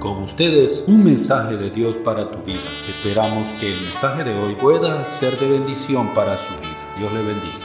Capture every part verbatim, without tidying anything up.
Con ustedes, un mensaje de Dios para tu vida. Esperamos que el mensaje de hoy pueda ser de bendición para su vida. Dios le bendiga.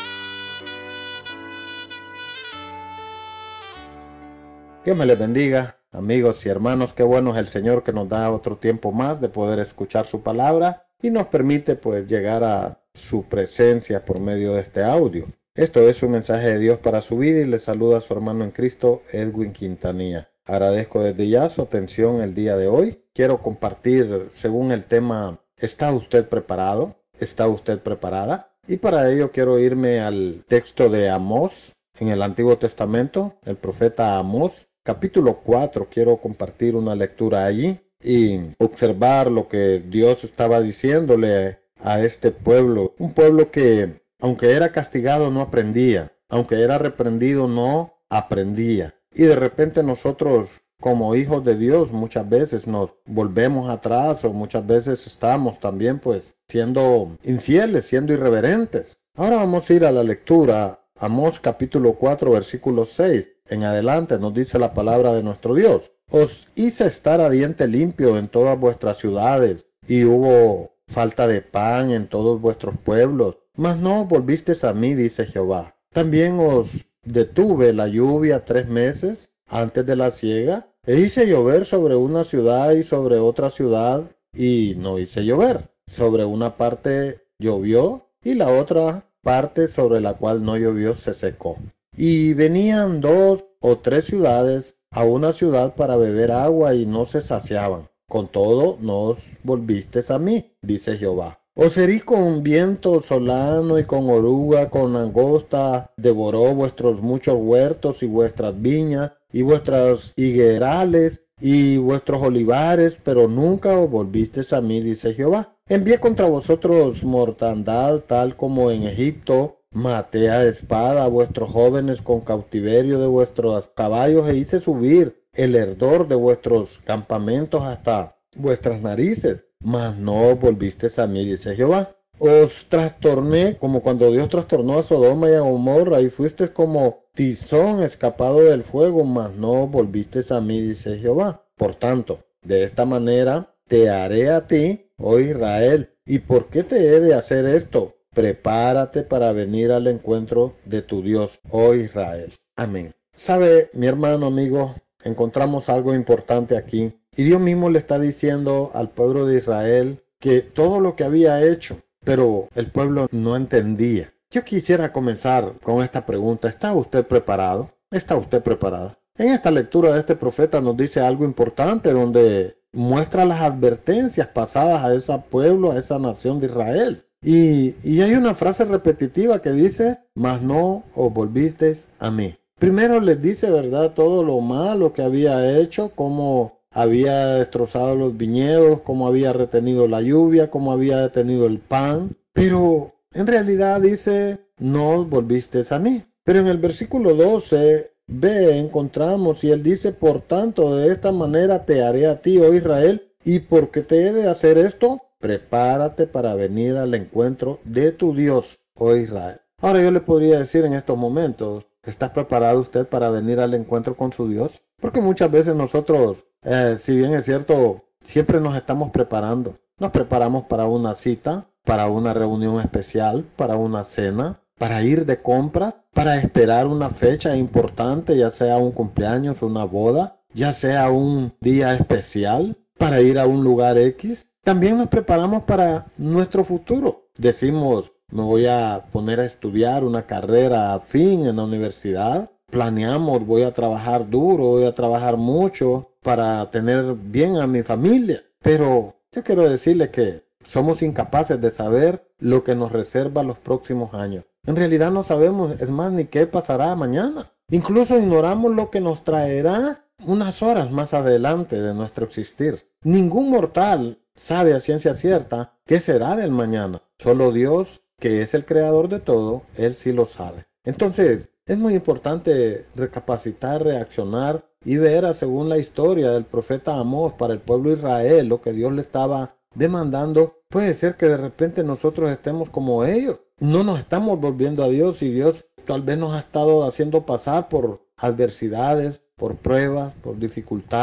Dios me les bendiga, amigos y hermanos. Qué bueno es el Señor que nos da otro tiempo más de poder escuchar su palabra y nos permite pues llegar a su presencia por medio de este audio. Esto es un mensaje de Dios para su vida y le saluda a su hermano en Cristo, Edwin Quintanilla. Agradezco desde ya su atención el día de hoy. Quiero compartir según el tema ¿está usted preparado? ¿Está usted preparada? Y para ello quiero irme al texto de Amós en el Antiguo Testamento, el profeta Amós, capítulo cuatro. Quiero compartir una lectura allí y observar lo que Dios estaba diciéndole a este pueblo. Un pueblo que, aunque era castigado, no aprendía. Aunque era reprendido, no aprendía. Y de repente nosotros, como hijos de Dios, muchas veces nos volvemos atrás o muchas veces estamos también pues siendo infieles, siendo irreverentes. Ahora vamos a ir a la lectura. Amós capítulo cuatro, versículo seis. En adelante nos dice la palabra de nuestro Dios. Os hice estar a diente limpio en todas vuestras ciudades, y hubo falta de pan en todos vuestros pueblos. Mas no os volvisteis a mí, dice Jehová. También os detuve la lluvia tres meses antes de la siega, e hice llover sobre una ciudad y sobre otra ciudad, y no hice llover. Sobre una parte llovió, y la otra parte sobre la cual no llovió se secó. Y venían dos o tres ciudades a una ciudad para beber agua, y no se saciaban. Con todo, no os volvisteis a mí, dice Jehová. Os herí con viento solano y con oruga, con langosta, devoró vuestros muchos huertos y vuestras viñas, y vuestras higuerales y vuestros olivares, pero nunca os volvisteis a mí, dice Jehová. Envié contra vosotros mortandad, tal como en Egipto. Maté a espada a vuestros jóvenes con cautiverio de vuestros caballos, e hice subir el herdor de vuestros campamentos hasta vuestras narices. Mas no volvisteis a mí, dice Jehová. Os trastorné como cuando Dios trastornó a Sodoma y a Gomorra, y fuisteis como tizón escapado del fuego, mas no volvisteis a mí, dice Jehová. Por tanto, de esta manera te haré a ti, oh Israel. ¿Y por qué te he de hacer esto? Prepárate para venir al encuentro de tu Dios, oh Israel. Amén. ¿Sabe, mi hermano, amigo? Encontramos algo importante aquí. Y Dios mismo le está diciendo al pueblo de Israel que todo lo que había hecho, pero el pueblo no entendía. Yo quisiera comenzar con esta pregunta. ¿Está usted preparado? ¿Está usted preparada? En esta lectura de este profeta nos dice algo importante, donde muestra las advertencias pasadas a ese pueblo, a esa nación de Israel. Y, y hay una frase repetitiva que dice, mas no os volvisteis a mí. Primero les dice, ¿verdad?, todo lo malo que había hecho, cómo había destrozado los viñedos, cómo había retenido la lluvia, cómo había detenido el pan. Pero en realidad dice, no os volvisteis a mí. Pero en el versículo doce b encontramos, y él dice, por tanto, de esta manera te haré a ti, oh Israel. ¿Y por qué te he de hacer esto? Prepárate para venir al encuentro de tu Dios, oh Israel. Ahora yo le podría decir en estos momentos, ¿está preparado usted para venir al encuentro con su Dios? Porque muchas veces nosotros, eh, si bien es cierto, siempre nos estamos preparando. Nos preparamos para una cita, para una reunión especial, para una cena, para ir de compras, para esperar una fecha importante, ya sea un cumpleaños, una boda, ya sea un día especial, para ir a un lugar X. También nos preparamos para nuestro futuro. Decimos, me voy a poner a estudiar una carrera afín en la universidad. Planeamos, voy a trabajar duro, voy a trabajar mucho para tener bien a mi familia. Pero yo quiero decirle que somos incapaces de saber lo que nos reserva los próximos años. En realidad no sabemos, es más, ni qué pasará mañana. Incluso ignoramos lo que nos traerá unas horas más adelante de nuestro existir. Ningún mortal sabe a ciencia cierta qué será del mañana. Solo Dios, que es el creador de todo, Él sí lo sabe. Entonces, es muy importante recapacitar, reaccionar y ver, a según la historia del profeta Amós para el pueblo de Israel, lo que Dios le estaba demandando. Puede ser que de repente nosotros estemos como ellos. No nos estamos volviendo a Dios, y Dios tal vez nos ha estado haciendo pasar por adversidades, por pruebas, por dificultades.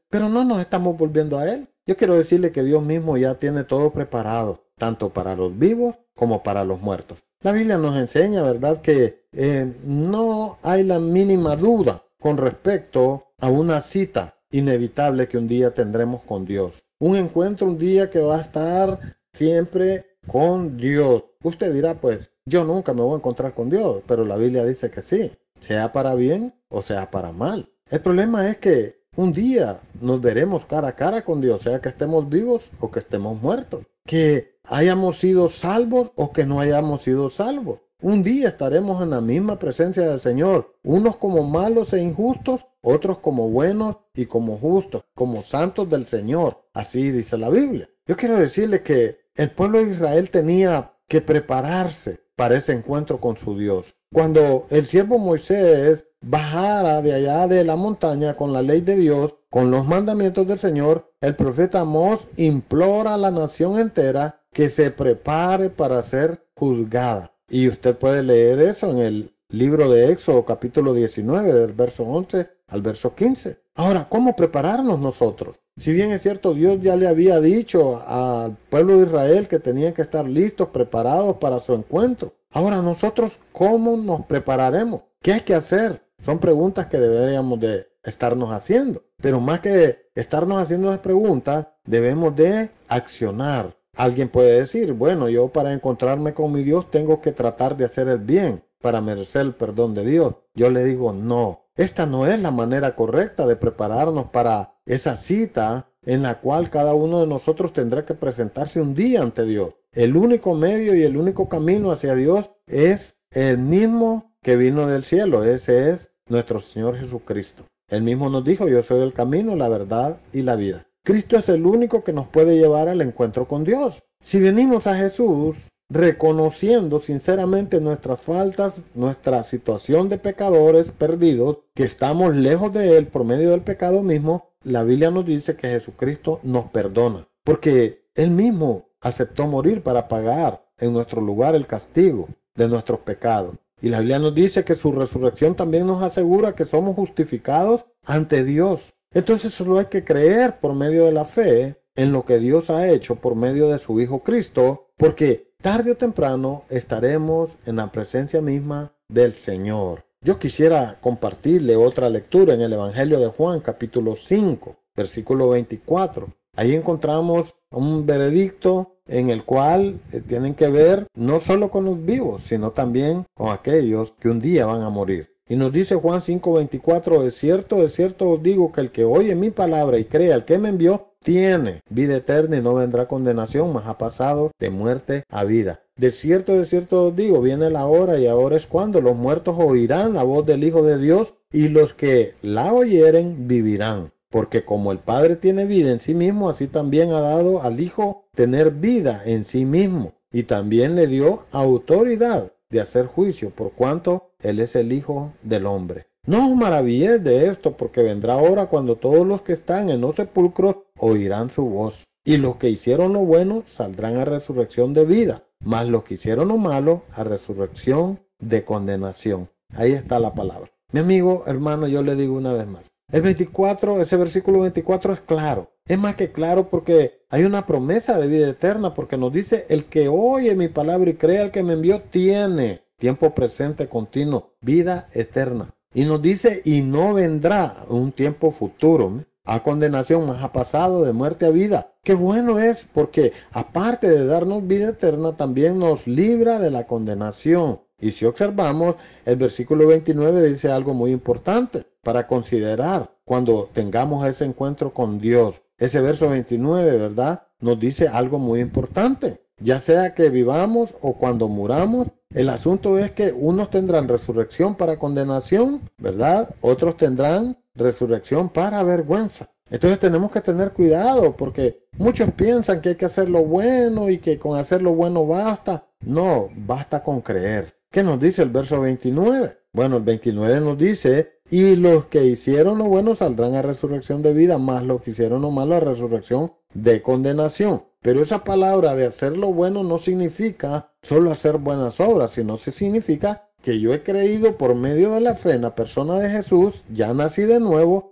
pero no nos estamos volviendo a Él. Yo quiero decirle que Dios mismo ya tiene todo preparado, tanto para los vivos como para los muertos. La Biblia nos enseña, ¿verdad?, que eh, no hay la mínima duda con respecto a una cita inevitable que un día tendremos con Dios. Un encuentro un día que va a estar siempre con Dios. Usted dirá, pues, yo nunca me voy a encontrar con Dios, pero la Biblia dice que sí, sea para bien o sea para mal. El problema es que un día nos veremos cara a cara con Dios, sea que estemos vivos o que estemos muertos, que hayamos sido salvos o que no hayamos sido salvos. Un día estaremos en la misma presencia del Señor, unos como malos e injustos, otros como buenos y como justos, como santos del Señor. Así dice la Biblia. Yo quiero decirle que el pueblo de Israel tenía que prepararse para ese encuentro con su Dios. Cuando el siervo Moisés bajara de allá de la montaña con la ley de Dios, con los mandamientos del Señor, el profeta Amós implora a la nación entera que se prepare para ser juzgada. Y usted puede leer eso en el libro de Éxodo, capítulo diecinueve, del verso once al verso quince. Ahora, ¿cómo prepararnos nosotros? Si bien es cierto, Dios ya le había dicho al pueblo de Israel que tenían que estar listos, preparados para su encuentro. Ahora, nosotros, ¿cómo nos prepararemos? ¿Qué hay que hacer? Son preguntas que deberíamos de estarnos haciendo. Pero más que estarnos haciendo esas preguntas, debemos de accionar. Alguien puede decir, bueno, yo para encontrarme con mi Dios tengo que tratar de hacer el bien para merecer el perdón de Dios. Yo le digo, no, esta no es la manera correcta de prepararnos para esa cita en la cual cada uno de nosotros tendrá que presentarse un día ante Dios. El único medio y el único camino hacia Dios es el mismo que vino del cielo. Ese es nuestro Señor Jesucristo. Él mismo nos dijo, yo soy el camino, la verdad y la vida. Cristo es el único que nos puede llevar al encuentro con Dios. Si venimos a Jesús reconociendo sinceramente nuestras faltas, nuestra situación de pecadores perdidos, que estamos lejos de Él por medio del pecado mismo, la Biblia nos dice que Jesucristo nos perdona, porque Él mismo aceptó morir para pagar en nuestro lugar el castigo de nuestros pecados. Y la Biblia nos dice que su resurrección también nos asegura que somos justificados ante Dios. Entonces solo hay que creer por medio de la fe en lo que Dios ha hecho por medio de su Hijo Cristo, porque tarde o temprano estaremos en la presencia misma del Señor. Yo quisiera compartirle otra lectura en el Evangelio de Juan, capítulo cinco, versículo veinticuatro. Ahí encontramos un veredicto en el cual eh, tienen que ver no solo con los vivos, sino también con aquellos que un día van a morir. Y nos dice Juan cinco veinticuatro, de cierto, de cierto os digo que el que oye mi palabra y cree al que me envió, tiene vida eterna y no vendrá condenación, mas ha pasado de muerte a vida. De cierto, de cierto os digo, viene la hora y ahora es cuando los muertos oirán la voz del Hijo de Dios y los que la oyeren vivirán. Porque como el Padre tiene vida en sí mismo, así también ha dado al Hijo tener vida en sí mismo. Y también le dio autoridad de hacer juicio, por cuanto Él es el Hijo del Hombre. No os maravilléis de esto, porque vendrá hora cuando todos los que están en los sepulcros oirán su voz. Y los que hicieron lo bueno saldrán a resurrección de vida, mas los que hicieron lo malo a resurrección de condenación. Ahí está la palabra. Mi amigo, hermano, yo le digo una vez más. El veinticuatro, ese versículo veinticuatro es claro. Es más que claro porque hay una promesa de vida eterna, porque nos dice, el que oye mi palabra y cree al que me envió, tiene tiempo presente continuo, vida eterna. Y nos dice, y no vendrá un tiempo futuro, ¿eh? a condenación, mas ha pasado de muerte a vida. Qué bueno es, porque aparte de darnos vida eterna, también nos libra de la condenación. Y si observamos, el versículo veintinueve dice algo muy importante para considerar cuando tengamos ese encuentro con Dios. Ese verso veintinueve, ¿verdad?, nos dice algo muy importante. Ya sea que vivamos o cuando muramos, el asunto es que unos tendrán resurrección para condenación, ¿verdad? Otros tendrán resurrección para vergüenza. Entonces tenemos que tener cuidado, porque muchos piensan que hay que hacer lo bueno y que con hacer lo bueno basta. No, basta con creer. ¿Qué nos dice el verso veintinueve? Bueno, el veintinueve nos dice, y los que hicieron lo bueno saldrán a resurrección de vida, más los que hicieron lo malo a resurrección de condenación. Pero esa palabra de hacer lo bueno no significa solo hacer buenas obras, sino se significa que yo he creído por medio de la fe en la persona de Jesús, ya nací de nuevo,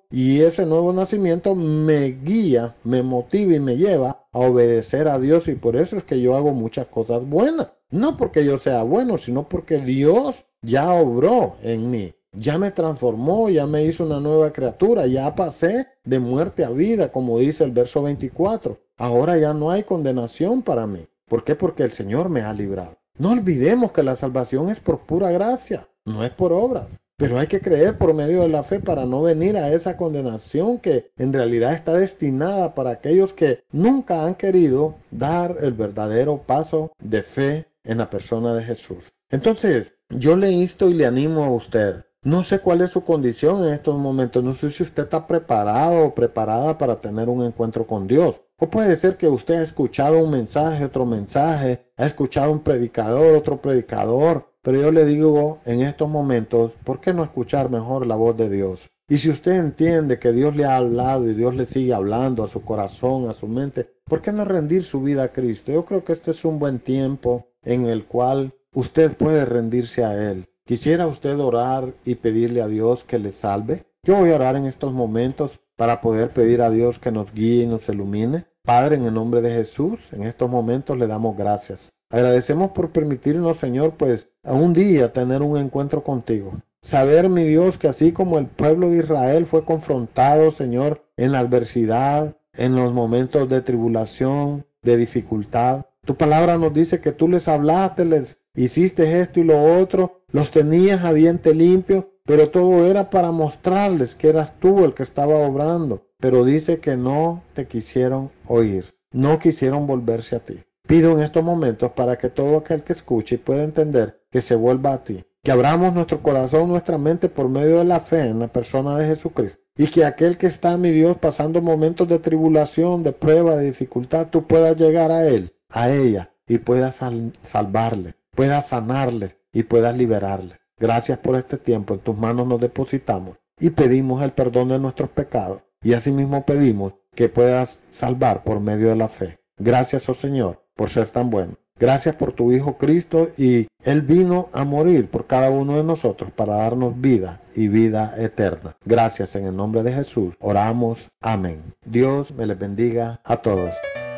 y ese nuevo nacimiento me guía, me motiva y me lleva a obedecer a Dios, y por eso es que yo hago muchas cosas buenas. No porque yo sea bueno, sino porque Dios ya obró en mí. Ya me transformó, ya me hizo una nueva criatura, ya pasé de muerte a vida, como dice el verso veinticuatro. Ahora ya no hay condenación para mí. ¿Por qué? Porque el Señor me ha librado. No olvidemos que la salvación es por pura gracia, no es por obras. Pero hay que creer por medio de la fe para no venir a esa condenación que en realidad está destinada para aquellos que nunca han querido dar el verdadero paso de fe en la persona de Jesús. Entonces, yo le insto y le animo a usted. No sé cuál es su condición en estos momentos. No sé si usted está preparado o preparada para tener un encuentro con Dios. O puede ser que usted ha escuchado un mensaje, otro mensaje, ha escuchado un predicador, otro predicador. Pero yo le digo en estos momentos, ¿por qué no escuchar mejor la voz de Dios? Y si usted entiende que Dios le ha hablado y Dios le sigue hablando a su corazón, a su mente, ¿por qué no rendir su vida a Cristo? Yo creo que este es un buen tiempo en el cual usted puede rendirse a Él. ¿Quisiera usted orar y pedirle a Dios que le salve? Yo voy a orar en estos momentos para poder pedir a Dios que nos guíe y nos ilumine. Padre, en el nombre de Jesús, en estos momentos le damos gracias. Agradecemos por permitirnos, Señor, pues a un día tener un encuentro contigo. Saber, mi Dios, que así como el pueblo de Israel fue confrontado, Señor, en la adversidad, en los momentos de tribulación, de dificultad, tu palabra nos dice que tú les hablaste, les hiciste esto y lo otro, los tenías a diente limpio, pero todo era para mostrarles que eras tú el que estaba obrando. Pero dice que no te quisieron oír, no quisieron volverse a ti. Pido en estos momentos para que todo aquel que escuche pueda entender que se vuelva a ti. Que abramos nuestro corazón, nuestra mente por medio de la fe en la persona de Jesucristo. Y que aquel que está, mi Dios, pasando momentos de tribulación, de prueba, de dificultad, tú puedas llegar a él, a ella, y puedas sal- salvarle, puedas sanarle y puedas liberarle. Gracias por este tiempo. En tus manos nos depositamos y pedimos el perdón de nuestros pecados. Y asimismo pedimos que puedas salvar por medio de la fe. Gracias, oh Señor, por ser tan bueno. Gracias por tu Hijo Cristo, y Él vino a morir por cada uno de nosotros para darnos vida y vida eterna. Gracias, en el nombre de Jesús oramos. Amén. Dios me les bendiga a todos.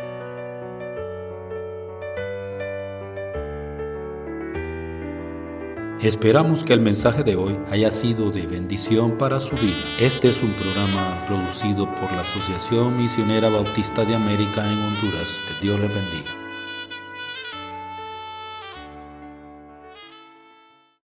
Esperamos que el mensaje de hoy haya sido de bendición para su vida. Este es un programa producido por la Asociación Misionera Bautista de América en Honduras. Que Dios les bendiga.